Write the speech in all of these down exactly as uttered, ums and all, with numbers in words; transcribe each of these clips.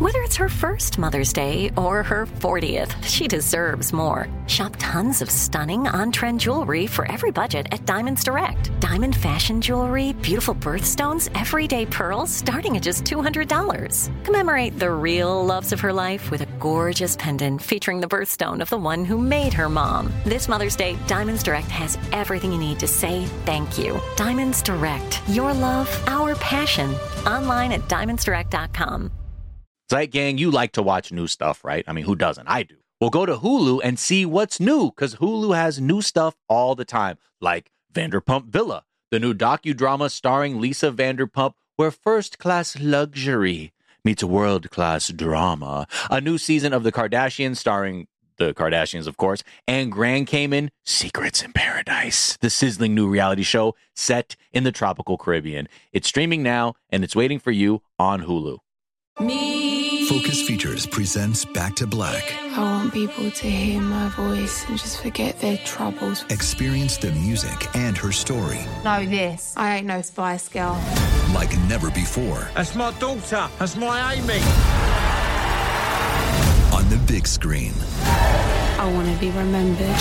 Whether it's her first Mother's Day or her fortieth, she deserves more. Shop tons of stunning on-trend jewelry for every budget at Diamonds Direct. Diamond fashion jewelry, beautiful birthstones, everyday pearls starting at just two hundred dollars. Commemorate the real loves of her life with a gorgeous pendant featuring the birthstone of the one who made her mom. This Mother's Day, Diamonds Direct has everything you need to say thank you. Diamonds Direct. Your love, our passion. Online at diamonds direct dot com. Right, gang, you like to watch new stuff, right? I mean, who doesn't? I do. Well, go to Hulu and see what's new, because Hulu has new stuff all the time, like Vanderpump Villa, the new docudrama starring Lisa Vanderpump, where first-class luxury meets world-class drama. A new season of The Kardashians starring the Kardashians, of course, and Grand Cayman, Secrets in Paradise, the sizzling new reality show set in the tropical Caribbean. It's streaming now, and it's waiting for you on Hulu. Me. Focus Features presents Back to Black. I want people to hear my voice and just forget their troubles. Experience the music and her story. Know this. I ain't no Spice Girl. Like never before. That's my daughter. That's my Amy. On the big screen. I want to be remembered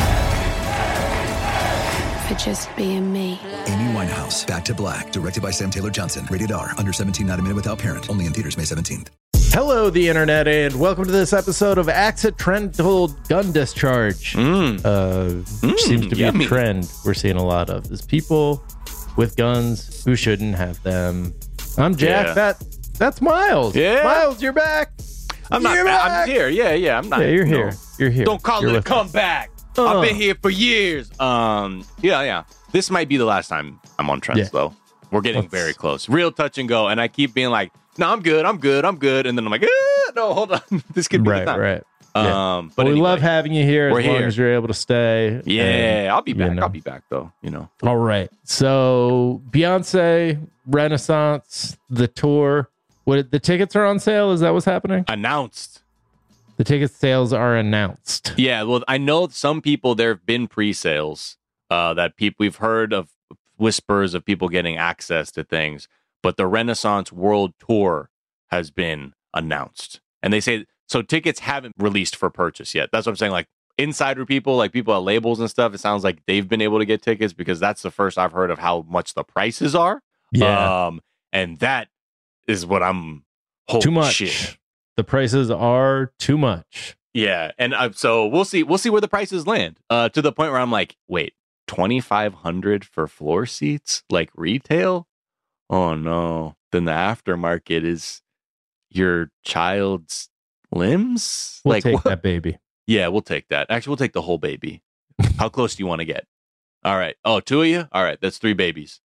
for just being me. Amy Winehouse, Back to Black, directed by Sam Taylor Johnson. Rated R, under seventeen, not a minute without parent. Only in theaters May seventeenth. Hello, the internet, and welcome to this episode of Accidental Gun Discharge. Mm. Uh, which Mm, seems to be yummy. a trend we're seeing a lot of. Is people with guns who shouldn't have them. I'm Jack. Yeah. That that's Miles. Yeah. Miles, you're back. I'm not. You're I'm back. here. Yeah, yeah. I'm not. Yeah, you're no. here. You're here. Don't call You're it a with us. comeback. Uh. I've been here for years. Um. Yeah, yeah. This might be the last time I'm on Trends, Yeah. though. We're getting Let's- very close. Real touch and go. And I keep being like, "No, I'm good. I'm good. I'm good." And then I'm like, ah, "No, hold on. This could be Right, the time." right. Yeah. Um. But Well, we anyway. love having you here as We're long here. as you're able to stay. Yeah, And, I'll be you back. know. I'll be back, though. You know. All right. So Beyonce, Renaissance, the tour. What the tickets are on sale? Is that what's happening? Announced. The ticket sales are announced. Yeah, well, I know some people, there have been pre-sales uh, that people we've heard of whispers of people getting access to things, but the Renaissance World Tour has been announced. And they say, so tickets haven't released for purchase yet. That's what I'm saying. Like insider people, like people at labels and stuff, it sounds like they've been able to get tickets because that's the first I've heard of how much the prices are. Yeah. Um, and that is what I'm, holy Too much. shit. The prices are too much. Yeah, and uh, so we'll see. We'll see where the prices land. Uh, to the point where I'm like, wait, twenty five hundred for floor seats, like retail? Oh no! Then the aftermarket is your child's limbs. We'll like, take what? that baby. Yeah, we'll take that. Actually, we'll take the whole baby. How close do you want to get? All right. Oh, two of you. All right, that's three babies.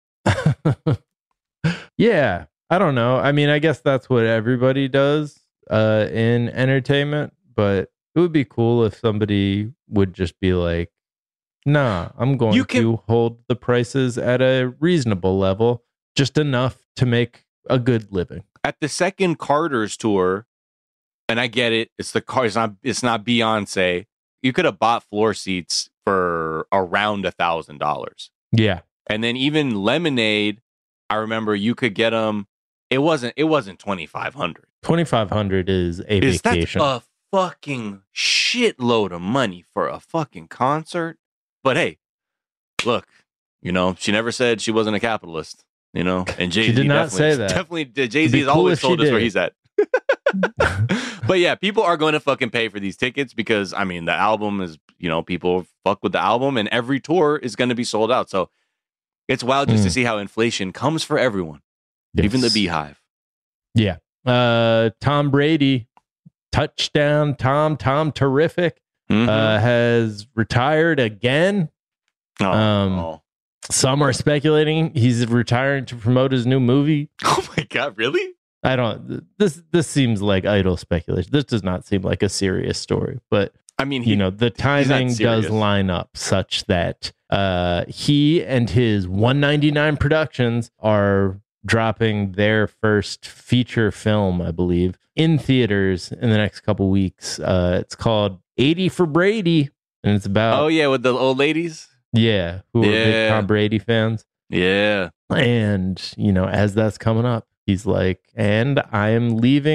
Yeah. I don't know. I mean, I guess that's what everybody does uh, in entertainment, but it would be cool if somebody would just be like, nah, I'm going You can- to hold the prices at a reasonable level, just enough to make a good living. At the second Carter's tour, and I get it, it's the car. It's not. It's not Beyonce. You could have bought floor seats for around a thousand dollars, Yeah. and then even Lemonade. I remember you could get them. It wasn't. It wasn't twenty five hundred. twenty-five hundred is a Is that vacation. a fucking shitload of money for a fucking concert? But hey, look, you know, she never said she wasn't a capitalist. You know, and Jay Z did not say that. Definitely, Jay It'd Z be has cool always if she told us where did. he's at. But yeah, people are going to fucking pay for these tickets because I mean, the album is, you know, people fuck with the album, and every tour is going to be sold out. So it's wild just to Mm. see how inflation comes for everyone, even the Yes. Beehive. Yeah. Uh, Tom Brady, touchdown, Tom, Tom, terrific, Mhm. uh, has retired again. oh, um, oh. Some are speculating he's retiring to promote his new movie. Oh my god, really? I don't. This this seems like idle speculation. This does not seem like a serious story, but I mean, you know the timing does serious. line up such that uh, he and his one ninety-nine Productions are dropping their first feature film, I believe, in theaters in the next couple weeks. Uh, it's called eighty for Brady, and it's about Oh yeah, with the old ladies. yeah, who are big Yeah. Tom Brady fans. Yeah. And, you know, as that's coming up, he's like, and I am leaving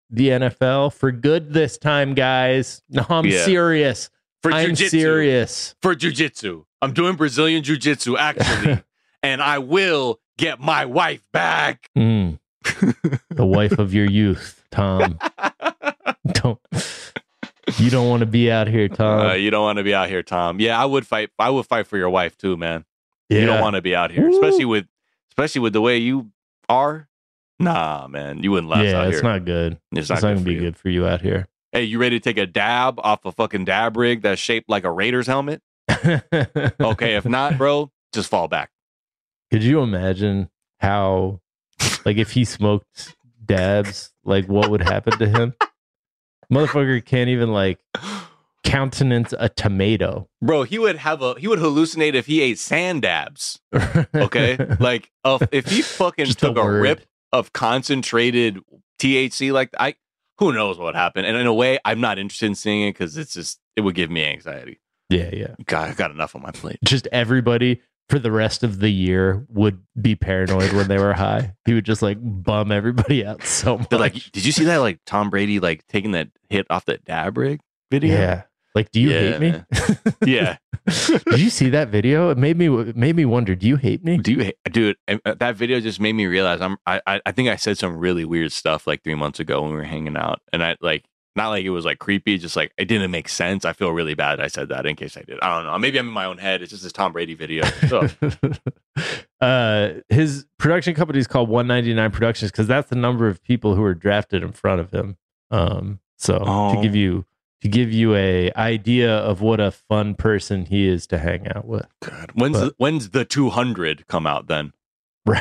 the N F L for good this time, guys. No, I'm Yeah. serious. For I'm jiu-jitsu. serious. For jiu-jitsu. I'm doing Brazilian jiu-jitsu, actually. And I will get my wife back. Mm. The wife of your youth, Tom. Don't you don't want to be out here, Tom? Uh, you don't want to be out here, Tom. Yeah, I would fight. I would fight for your wife too, man. Yeah. You don't want to be out here, Woo. especially with, especially with the way you are. Nah, man, you wouldn't last Yeah, out it's here. not good. It's It's not not, good gonna for be you. good for you out here. Hey, you ready to take a dab off a fucking dab rig that's shaped like a Raiders helmet? Okay, if not, bro, just fall back. Could you imagine how, like, if he smoked dabs, like, what would happen to him? Motherfucker can't even, like, countenance a tomato. Bro, he would have a he would hallucinate if he ate sand dabs. Okay, like uh, if he fucking Just took a a word. rip of concentrated T H C, like I, who knows what happened? And in a way, I'm not interested in seeing it because it's just it would give me anxiety. Yeah, yeah. God, I got enough on my plate. Just everybody for the rest of the year would be paranoid when they were high. He would just, like, bum everybody out so much. They're like, did you see that? Like Tom Brady, like taking that hit off that dab rig video? yeah. Like, do you Yeah, hate me? man. Yeah. Did you see that video? It made me it made me wonder. Do you hate me? Do you, hate- dude? and, uh, That video just made me realize I'm. I, I I think I said some really weird stuff like three months ago when we were hanging out, and I like not like it was like creepy, just like it didn't make sense. I feel really bad I said that. In case I did, I don't know. Maybe I'm in my own head. It's just this Tom Brady video. So, uh, his production company is called one ninety-nine Productions because that's the number of people who were drafted in front of him. Um, so Oh. to give you to give you a idea of what a fun person he is to hang out with. God, when's But- the, when's the two hundred come out then? Right.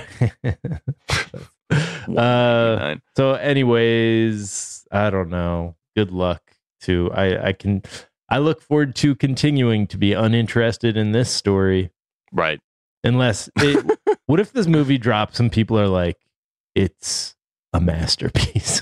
uh, so, anyways, I don't know. Good luck to I. I can. I look forward to continuing to be uninterested in this story. Right. Unless, it, what if this movie drops and people are like, it's a masterpiece?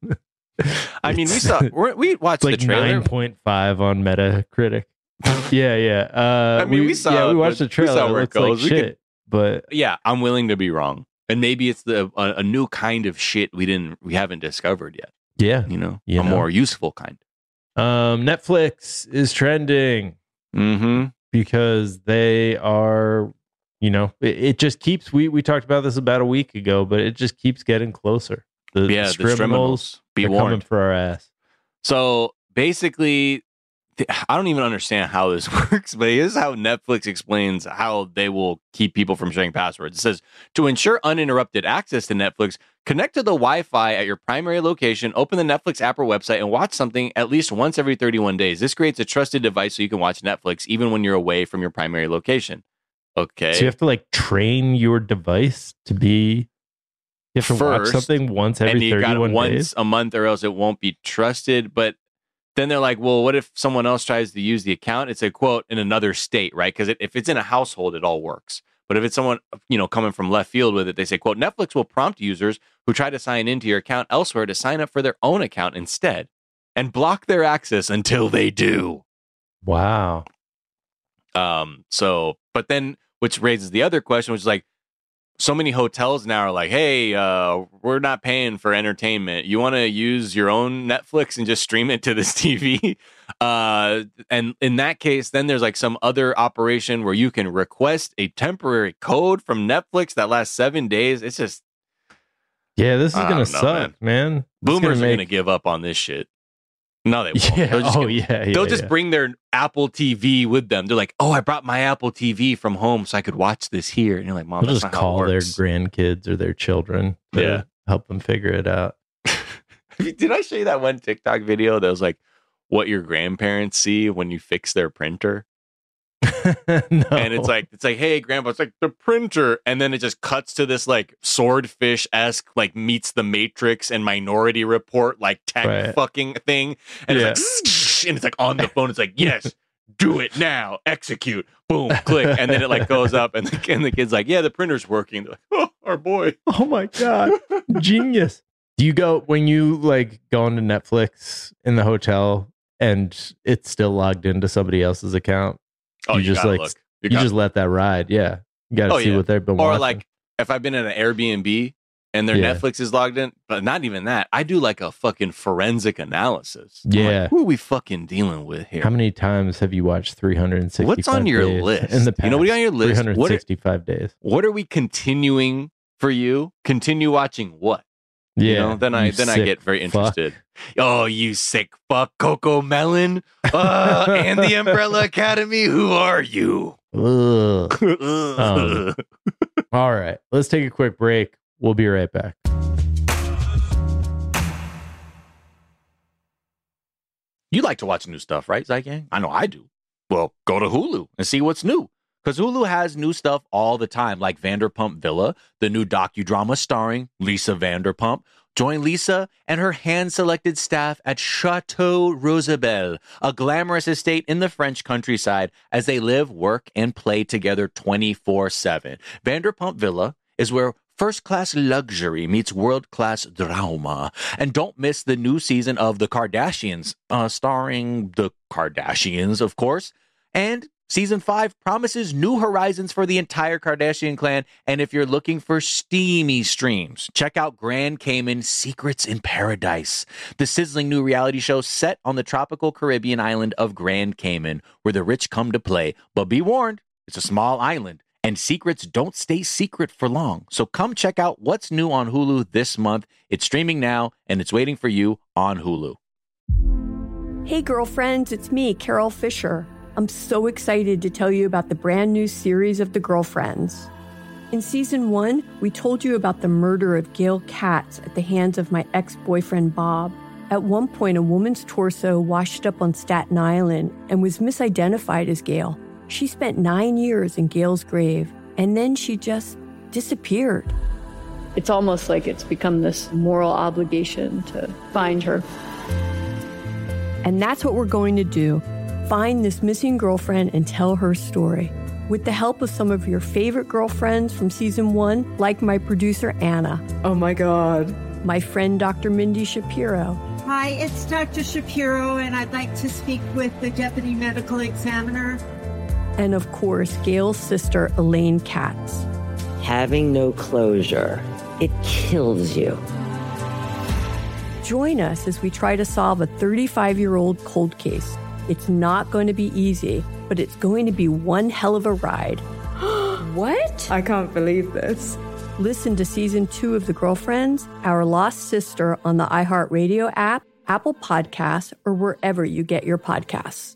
I mean, we It's- saw we're, we watched It's like the trailer. nine point five on Metacritic. Yeah, yeah. Uh, I mean, we saw- Yeah, we watched the we saw trailer. where It it looks like goes. We shit, could- but Yeah, I'm willing to be wrong, and maybe it's the a, a new kind of shit we didn't we haven't discovered yet. yeah. You know, You a know. more useful kind. Um, Netflix is trending Mm-hmm. because they are, you know, it, it just keeps. We we talked about this about a week ago, but it just keeps getting closer. The, Yeah, the the criminals criminals. Be are coming warned. for our ass. So basically, th- I don't even understand how this works, but this is how Netflix explains how they will keep people from sharing passwords. It says, to ensure uninterrupted access to Netflix, connect to the Wi-Fi at your primary location, open the Netflix app or website, and watch something at least once every thirty-one days. This creates a trusted device so you can watch Netflix even when you're away from your primary location. Okay. So you have to like train your device to be. You have to First, watch something once every and you got it thirty-one once days. a month or else it won't be trusted. But then they're like, well, what if someone else tries to use the account? It's a quote in another state, right? Because it, if it's in a household, it all works. But if it's someone, you know, coming from left field with it, they say, quote, Netflix will prompt users who try to sign into your account elsewhere to sign up for their own account instead and block their access until they do. Wow. Um, so, but then, which raises the other question, which is like, so many hotels now are like, hey, uh, we're not paying for entertainment. You want to use your own Netflix and just stream it to this T V? Uh, and in that case, then there's like some other operation where you can request a temporary code from Netflix that lasts seven days. It's just, Yeah, this is I gonna don't know, suck, man. This is boomers are make- going to give up on this shit. No, they won't. Yeah. They're just Oh, gonna- yeah. yeah They'll just yeah. bring their Apple T V with them. They're like, "Oh, I brought my Apple T V from home so I could watch this here." And you're like, "Mom, They'll that's just not how it call their works." grandkids or their children to Yeah. help them figure it out. Did I show you that one TikTok video that was like, "What your grandparents see when you fix their printer?" No. And it's like, it's like, "Hey, grandpa," it's like the printer, and then it just cuts to this like swordfish esque like meets the Matrix and Minority Report like tech Right. fucking thing, and Yeah. it's like, and it's like on the phone. It's like, "Yes, do it now, execute, boom, click," and then it like goes up, and the, and the kid's like, "Yeah, the printer's working." They're like, "Oh, our boy." Oh my god, genius! Do you go when you like go into Netflix in the hotel and it's still logged into somebody else's account? Oh, You you, just, gotta like, look. You, gotta just let that ride. Yeah, you got to Oh, see yeah. what they've been or watching. like if I've been in an Airbnb and their Yeah. Netflix is logged in. But not even that. I do like a fucking forensic analysis. I'm Yeah. like, who are we fucking dealing with here? How many times have you watched three hundred sixty-five What's on your days list? in the past? You know what on your list? three hundred sixty-five days. What are we continuing for you? Continue watching what? Yeah. You know, then I you then I sick get very fuck. interested. Oh, you sick fuck, Coco Melon, uh, and the Umbrella Academy. Who are you? Ugh. Um, All right. Let's take a quick break. We'll be right back. You like to watch new stuff, right, Zygang? I know I do. Well, go to Hulu and see what's new. Because Hulu has new stuff all the time, like Vanderpump Villa, the new docudrama starring Lisa Vanderpump. Join Lisa and her hand-selected staff at Chateau Rosabelle, a glamorous estate in the French countryside, as they live, work, and play together twenty-four seven. Vanderpump Villa is where first-class luxury meets world-class drama. And don't miss the new season of The Kardashians, uh, starring the Kardashians, of course. And Season five promises new horizons for the entire Kardashian clan, and if you're looking for steamy streams, check out Grand Cayman Secrets in Paradise, the sizzling new reality show set on the tropical Caribbean island of Grand Cayman, where the rich come to play. But be warned, it's a small island, and secrets don't stay secret for long. So come check out what's new on Hulu this month. It's streaming now, and it's waiting for you on Hulu. Hey, girlfriends, it's me, Carol Fisher. I'm so excited to tell you about the brand new series of The Girlfriends. In season one, we told you about the murder of Gail Katz at the hands of my ex-boyfriend, Bob. At one point, a woman's torso washed up on Staten Island and was misidentified as Gail. She spent nine years in Gail's grave, and then she just disappeared. It's almost like it's become this moral obligation to find her. And that's what we're going to do. Find this missing girlfriend and tell her story. With the help of some of your favorite girlfriends from season one, like my producer, Anna. Oh my God. My friend, Doctor Mindy Shapiro. Hi, it's Doctor Shapiro, and I'd like to speak with the Deputy Medical Examiner. And of course, Gail's sister, Elaine Katz. Having no closure, it kills you. Join us as we try to solve a thirty-five-year-old cold case. It's not going to be easy, but it's going to be one hell of a ride. What? I can't believe this. Listen to season two of The Girlfriends, Our Lost Sister on the iHeartRadio app, Apple Podcasts, or wherever you get your podcasts.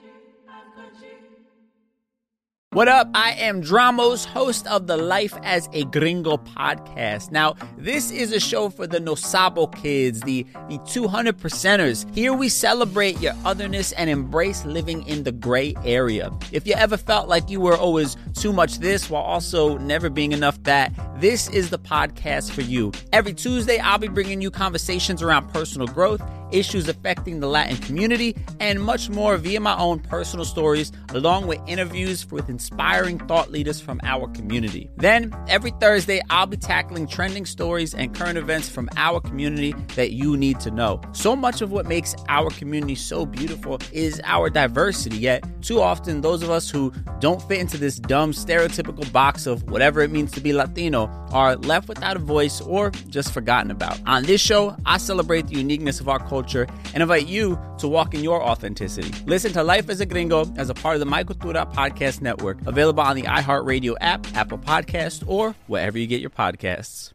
What up? I am Dramos, host of the Life as a Gringo podcast. Now, this is a show for the No Sabo kids, the, the two hundred percenters. Here we celebrate your otherness and embrace living in the gray area. If you ever felt like you were always too much this while also never being enough that, this is the podcast for you. Every Tuesday, I'll be bringing you conversations around personal growth, issues affecting the Latin community, and much more via my own personal stories, along with interviews with inspiring thought leaders from our community. Then, every Thursday, I'll be tackling trending stories and current events from our community that you need to know. So much of what makes our community so beautiful is our diversity, yet too often those of us who don't fit into this dumb stereotypical box of whatever it means to be Latino are left without a voice or just forgotten about. On this show, I celebrate the uniqueness of our culture and invite you to walk in your authenticity. Listen to Life as a Gringo as a part of the My Cultura Podcast Network, available on the iHeartRadio app, Apple Podcasts, or wherever you get your podcasts.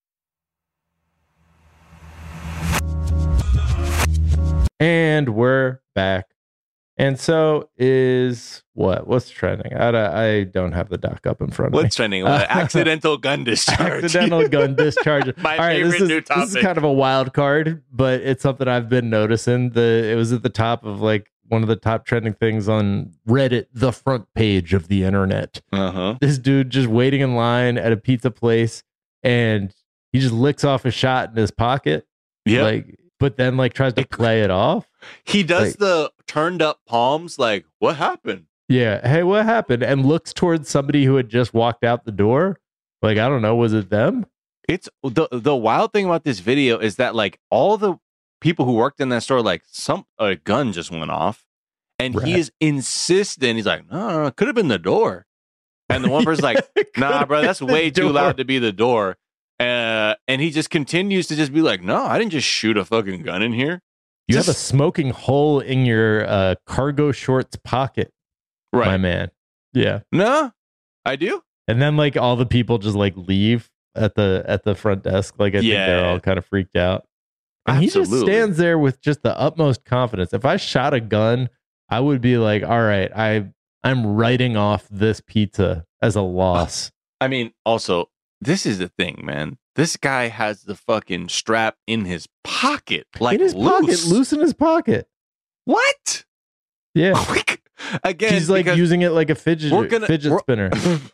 And we're back. And so is what? What's trending? I, don't- I don't have the doc up in front of What's me. trending? Uh, accidental gun discharge. Accidental gun discharge. My All right, favorite this is, new topic. This is kind of a wild card, but it's something I've been noticing. The it was at the top of like one of the top trending things on Reddit, the front page of the internet. Uh-huh. This dude just waiting in line at a pizza place, and he just licks off a shot in his pocket. Yeah. Like, but then like tries to play it off. He does Like- the turned up palms, like, what happened? Yeah. Hey, what happened? And looks towards somebody who had just walked out the door. Like, I don't know. Was it them? It's the the wild thing about this video is that like all the people who worked in that store, like some a gun just went off, and Right. he is insistent. He's like, no, no, no, it could have been the door. And the one person's like, nah, bro, that's way too door. loud to be the door. Uh, and he just continues to just be like, no, I didn't just shoot a fucking gun in here. You just, have a smoking hole in your uh, cargo shorts pocket, right, my man. Yeah. No, I do. And then like all the people just like leave at the at the front desk. Like I Yeah. think they're all kind of freaked out. And he just Absolutely. stands there with just the utmost confidence. If I shot a gun, I would be like, all right, I I'm writing off this pizza as a loss. I mean, also, this is the thing, man. This guy has the fucking strap in his pocket, like in his loose. pocket, loose in his pocket. What? Yeah. Again, he's like because using it like a fidget we're gonna- fidget we're- spinner.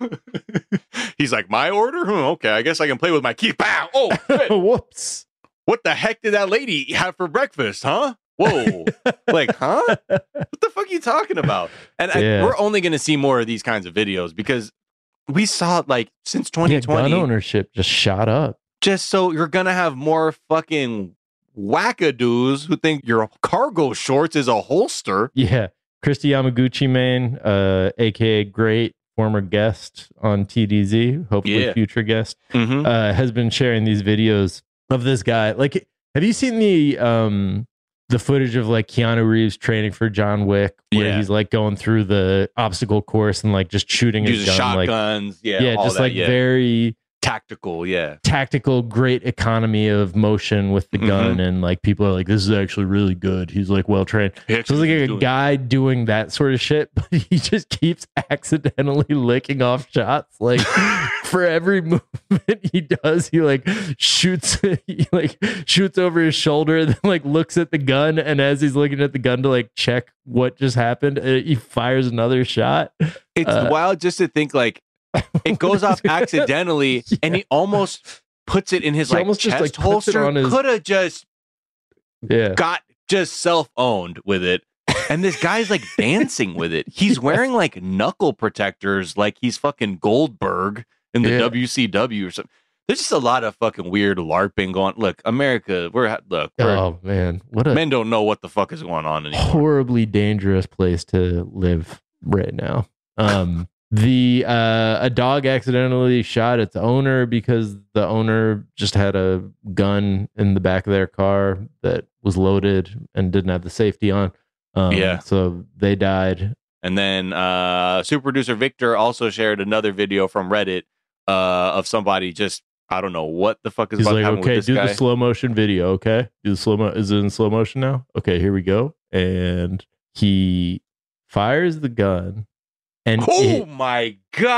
He's like, my order? Hmm, okay, I guess I can play with my key. Pow! Oh, shit. Whoops. What the heck did that lady have for breakfast, huh? Whoa. Like, huh? What the fuck are you talking about? And Yeah. I, we're only going to see more of these kinds of videos because we saw it like since Yeah, twenty twenty. gun ownership just shot up. Just so you're going to have more fucking wackadoos who think your cargo shorts is a holster. Yeah. Christy Yamaguchi, man, uh, aka great former guest on T D Z, hopefully Yeah. future guest, Mhm. uh, has been sharing these videos of this guy. Like, have you seen the um the footage of like Keanu Reeves training for John Wick, where Yeah. he's like going through the obstacle course and like just shooting his Using gun, like shotguns. yeah. yeah, all just that, like yeah. very tactical. Yeah. tactical, great economy of motion with the Mhm. gun, and like people are like, this is actually really good. He's like well trained. He So it's like actually a doing- guy doing that sort of shit, but he just keeps accidentally licking off shots. Like for every movement he does, he like shoots, he like shoots over his shoulder, and then like looks at the gun, and as he's looking at the gun to like check what just happened, uh, he fires another shot. It's Uh, wild just to think like it goes off accidentally, Yeah. and he almost puts it in his He like almost just, chest like, puts it holster. on his- Could have just Yeah, got just self owned with it, and this guy's like dancing with it. He's wearing like knuckle protectors, like he's fucking Goldberg in the Yeah. W C W or something. There's just a lot of fucking weird LARPing going. Look, America, we're ha- look, we're, oh man, what a men don't know what the fuck is going on anymore. horribly dangerous place to live right now. Um, the uh, a dog accidentally shot its owner because the owner just had a gun in the back of their car that was loaded and didn't have the safety on. Um, Yeah. so they died. And then uh, super producer Victor also shared another video from Reddit uh, of somebody just, I don't know what the fuck is He's about to like, happen okay, with do this guy. the slow motion video. Okay, do the slow mo. Is it in slow motion now? Okay, here we go. And he fires the gun, and Oh it my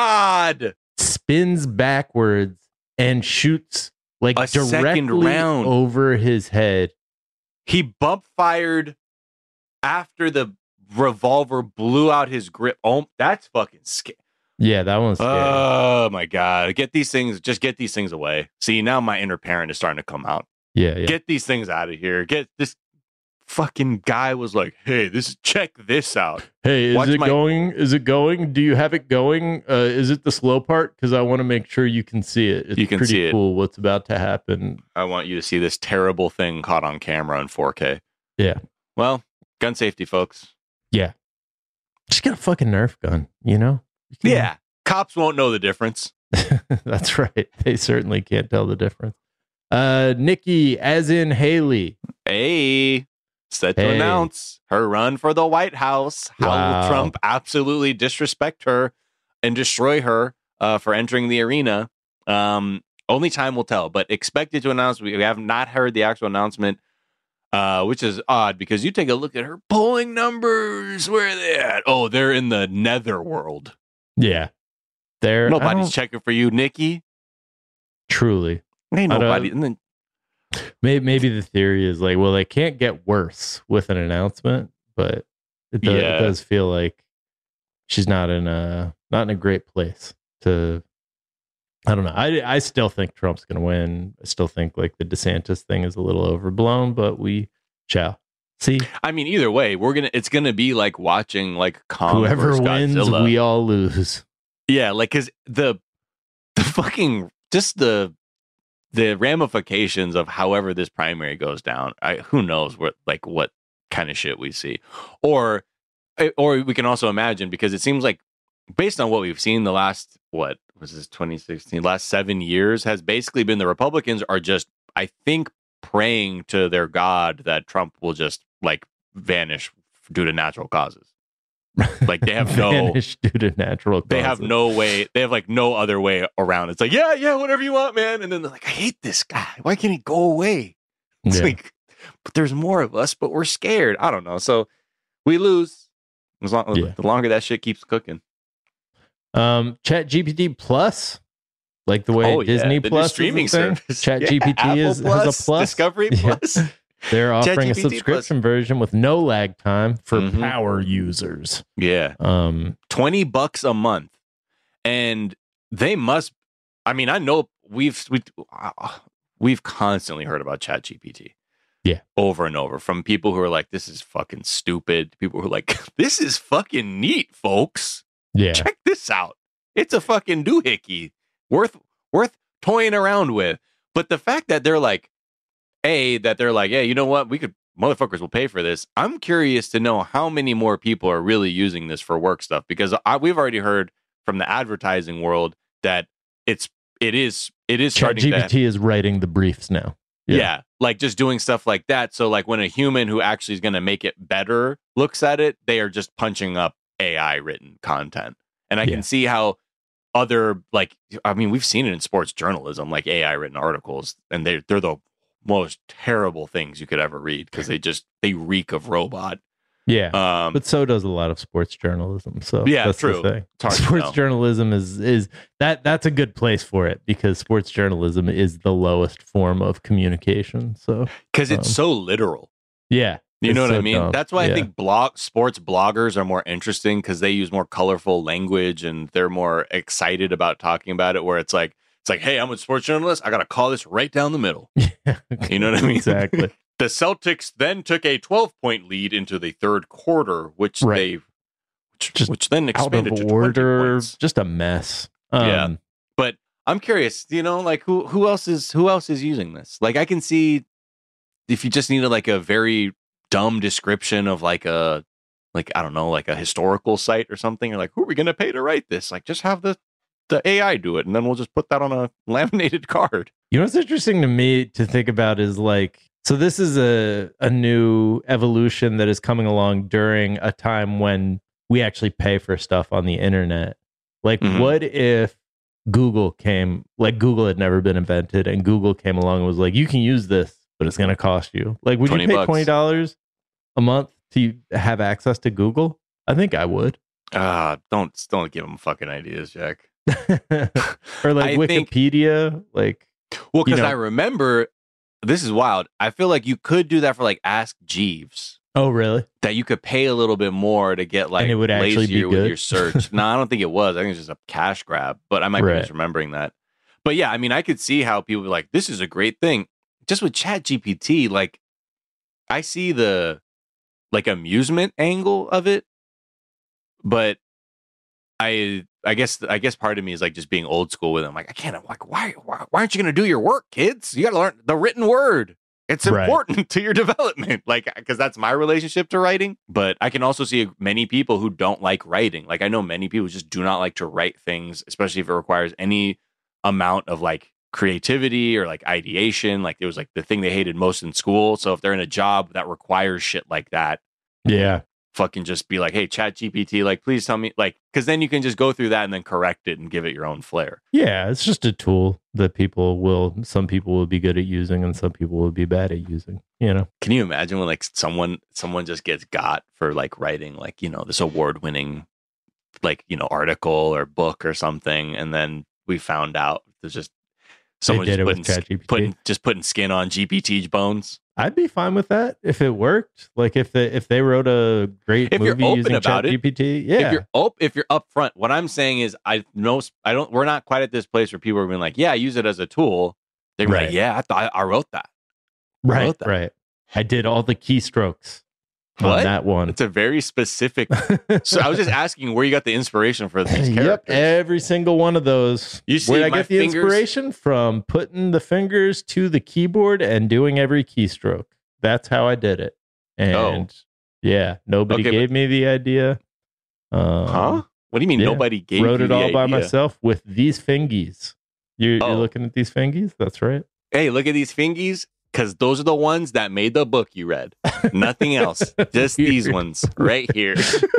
God. spins backwards and shoots like A second directly round. over his head. He bump fired after the revolver blew out his grip. Oh, that's fucking scary. Yeah, that one's scary. Oh my God. Get these things, just get these things away. See, now my inner parent is starting to come out. yeah, yeah. Get these things out of here. Get this fucking guy was like, hey, this check this out. Hey, is watch it my- going? Is it going? Do you have it going? Uh, is it the slow part? Because I want to make sure you can see it. It's You can pretty see it. cool what's about to happen. I want you to see this terrible thing caught on camera in four K. Yeah, Well, gun safety, folks. yeah. Just get a fucking Nerf gun, you know? You can- Yeah. Cops won't know the difference. That's right. They certainly can't tell the difference. Uh, Nikki, as in Haley. Hey, set to Hey. announce her run for the White House. How Wow. will Trump absolutely disrespect her and destroy her uh, for entering the arena? Um, only time will tell, but expected to announce. We have not heard the actual announcement, uh, which is odd because you take a look at her polling numbers. Where are they at? Oh, they're in the netherworld. Yeah. There. I Nobody's don't- checking for you, Nikki. Truly. Ain't I don't- nobody. And then, Maybe, maybe the theory is like, well, they can't get worse with an announcement, but it does, Yeah. it does feel like she's not in a not in a great place to. I don't know. I I still think Trump's going to win. I still think like the DeSantis thing is a little overblown, but we shall see. I mean, either way, we're gonna. It's gonna be like watching like Kong Whoever versus wins, Godzilla. we all lose. Yeah, like because the the fucking just the the ramifications of however this primary goes down. I who knows what like what kind of shit we see, or or we can also imagine because it seems like based on what we've seen the last what was this twenty sixteen? Last seven years has basically been the Republicans are just, I think, praying to their God that Trump will just like vanish due to natural causes. Like they have no vanish due to natural causes. They have no way. They have like no other way around. It's like, yeah, yeah, whatever you want, man. And then they're like, I hate this guy. Why can't he go away? It's Yeah. like, but there's more of us, but we're scared. I don't know. So we lose as long Yeah. the longer that shit keeps cooking. Um, Chat G P T Plus, like the way Oh, yeah, Disney the new Plus streaming is a thing. service. Chat Yeah, G P T Apple is Plus, has a plus. Discovery Yeah. Plus. They're offering a ChatGPT subscription version with no lag time for Mhm. power users. Yeah. Um, twenty bucks a month. And they must, I mean, I know we've, we, uh, we've constantly heard about Chat G P T. Yeah. Over and over from people who are like, this is fucking stupid. People who are like, this is fucking neat, folks. yeah. Check this out. It's a fucking doohickey worth, worth toying around with. But the fact that they're like, A, that they're like, yeah, you know what? We could, motherfuckers will pay for this. I'm curious to know how many more people are really using this for work stuff because I, we've already heard from the advertising world that it's, it is, it is Chat starting G P T to, is writing the briefs now. yeah. like just doing stuff like that. So like when a human who actually is going to make it better looks at it, they are just punching up A I written content. And I Yeah. can see how other, like, I mean, we've seen it in sports journalism, like A I written articles, and they're, they're the most terrible things you could ever read because they just, they reek of robot. Yeah. Um, But so does a lot of sports journalism. So Yeah, that's true. the thing. It's hard to Sports know. journalism is is that that's a good place for it because sports journalism is the lowest form of communication. So because it's um, so literal. yeah, You it's know what so I mean? dumb. That's why Yeah. I think blog sports bloggers are more interesting because they use more colorful language and they're more excited about talking about it. Where it's like, it's like, hey, I'm a sports journalist. I got to call this right down the middle. You know what I mean? Exactly. The Celtics then took a twelve point lead into the third quarter, which Right. they, which, Just which then Out expanded of to twenty order, points. just a mess. Um, Yeah. But I'm curious, you know, like who who else is who else is using this? Like I can see if you just needed like a very dumb description of like a like I don't know, like a historical site or something, you're like, who are we gonna pay to write this? Like just have the the A I do it and then we'll just put that on a laminated card. You know what's interesting to me to think about is like, so this is a, a new evolution that is coming along during a time when we actually pay for stuff on the internet. Like, Mhm. what if Google came, like Google had never been invented and Google came along and was like, you can use this, but it's going to cost you. Like, would you twenty pay bucks. twenty dollars a month to have access to Google? I think I would. Ah, don't don't give them fucking ideas, Jack. Or like I think- Wikipedia, like, Well, You because know- I remember this is wild. I feel like you could do that for like Ask Jeeves. oh, really? That you could pay a little bit more to get like And it would actually be lazier with good? your search. No, I don't think it was. I think it's just a cash grab, but I might Right. be misremembering that. But yeah, I mean, I could see how people be like, this is a great thing. Just with Chat G P T, like I see the like amusement angle of it, but I I guess I guess part of me is like just being old school with them. Like I can't. I'm like, why why, why aren't you going to do your work, kids? You got to learn the written word. It's Right. important to your development. Like because that's my relationship to writing. But I can also see many people who don't like writing. Like I know many people who just do not like to write things, especially if it requires any amount of like creativity or like ideation. Like it was like the thing they hated most in school. So if they're in a job that requires shit like that, Yeah. fucking just be like, hey, Chat G P T, like, please tell me, like, because then you can just go through that and then correct it and give it your own flair. Yeah, it's just a tool that people will, some people will be good at using and some people will be bad at using, you know? Can you imagine when like someone, someone just gets got for like writing like, you know, this award winning, like, you know, article or book or something. And then we found out there's just someone did just it with putting, ChatGPT. putting, just putting skin on G P T's bones. I'd be fine with that if it worked. Like if they, if they wrote a great If you're movie open using about it, ChatGPT, yeah. If you're op- if you're upfront, what I'm saying is I know I don't we're not quite at this place where people are being like, yeah, I use it as a tool. They're Right. like, yeah, I thought I wrote that. I right, wrote that. right. I did all the keystrokes What? on that one. It's a very specific. So I was just asking where you got the inspiration for these Yep, characters. every single one of those. You see Where did I my get the fingers- inspiration from? Putting the fingers to the keyboard and doing every keystroke. That's how I did it. And Oh. yeah, nobody Okay, gave me the idea. Um, Huh? What do you mean Yeah. nobody gave Wrote you it the all by idea? myself with these fingies. You're, Oh. you're looking at these fingies? That's right. Hey, look at these fingies, because those are the ones that made the book you read. Nothing else. Just these ones right here.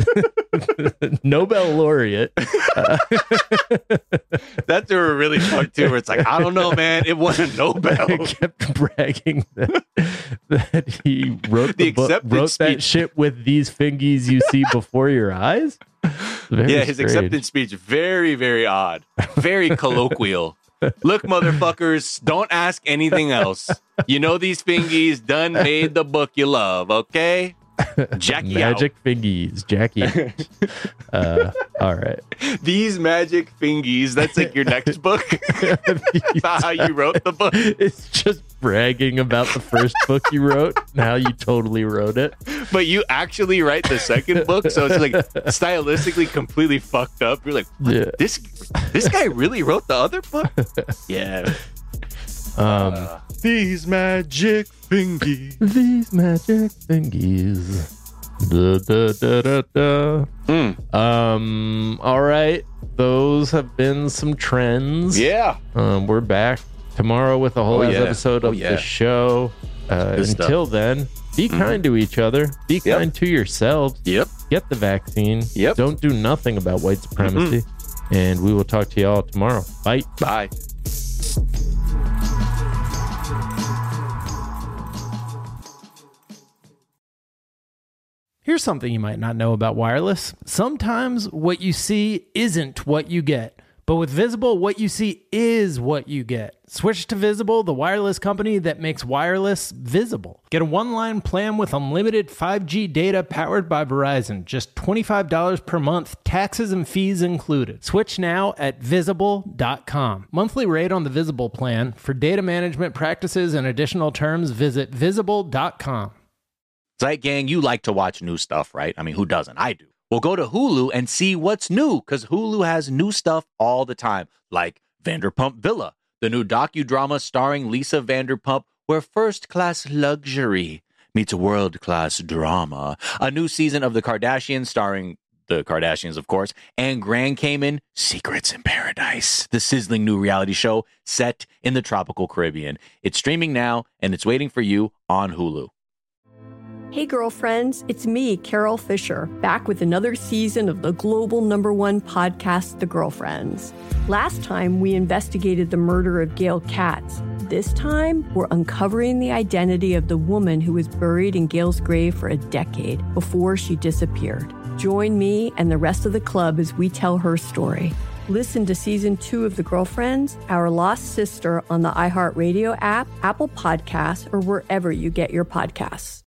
Nobel laureate. Uh, That's where we're really fucked too, where it's like, I don't know, man. It wasn't Nobel. I kept bragging that, that he wrote the, The book, acceptance wrote that speech. shit with these fingies you see before your eyes. Very Yeah, his strange. acceptance speech, very, very odd. Very colloquial. Look, motherfuckers, don't ask anything else. You know these fingies done made the book you love, okay? Jackie Magic fingies, Jackie. uh, all right. out. These magic fingies, that's like your next book. That's not how you wrote the book. It's just bragging about the first book you wrote. Now you totally wrote it. But you actually write the second book, so it's like stylistically completely fucked up. You're like, what? Yeah. this this guy really wrote the other book? Yeah. Um, Uh, these magic fingies. These magic fingies. Da, da, da, da, da. Mm. Um. All right. Those have been some trends. Yeah. Um. We're back tomorrow with a whole Oh, ass yeah. episode Oh, of yeah. the show. Uh, Good stuff. until then, be Mhm. kind to each other. Be Yep. kind to yourselves. Yep. Get the vaccine. Yep. Don't do nothing about white supremacy. And we will talk to y'all tomorrow. Bye. Bye. Here's something you might not know about wireless. Sometimes what you see isn't what you get. But with Visible, what you see is what you get. Switch to Visible, the wireless company that makes wireless visible. Get a one-line plan with unlimited five G data powered by Verizon. Just twenty-five dollars per month, taxes and fees included. Switch now at visible dot com. Monthly rate on the Visible plan. For data management practices and additional terms, visit visible dot com. Zeit Gang, you like to watch new stuff, right? I mean, who doesn't? I do. Well, go to Hulu and see what's new, because Hulu has new stuff all the time, like Vanderpump Villa, the new docudrama starring Lisa Vanderpump, where first-class luxury meets world-class drama. A new season of The Kardashians starring the Kardashians, of course, and Grand Cayman, Secrets in Paradise, the sizzling new reality show set in the tropical Caribbean. It's streaming now, and it's waiting for you on Hulu. Hey, girlfriends, it's me, Carol Fisher, back with another season of the global number one podcast, The Girlfriends. Last time, we investigated the murder of Gail Katz. This time, we're uncovering the identity of the woman who was buried in Gail's grave for a decade before she disappeared. Join me and the rest of the club as we tell her story. Listen to season two of The Girlfriends, Our Lost Sister on the iHeartRadio app, Apple Podcasts, or wherever you get your podcasts.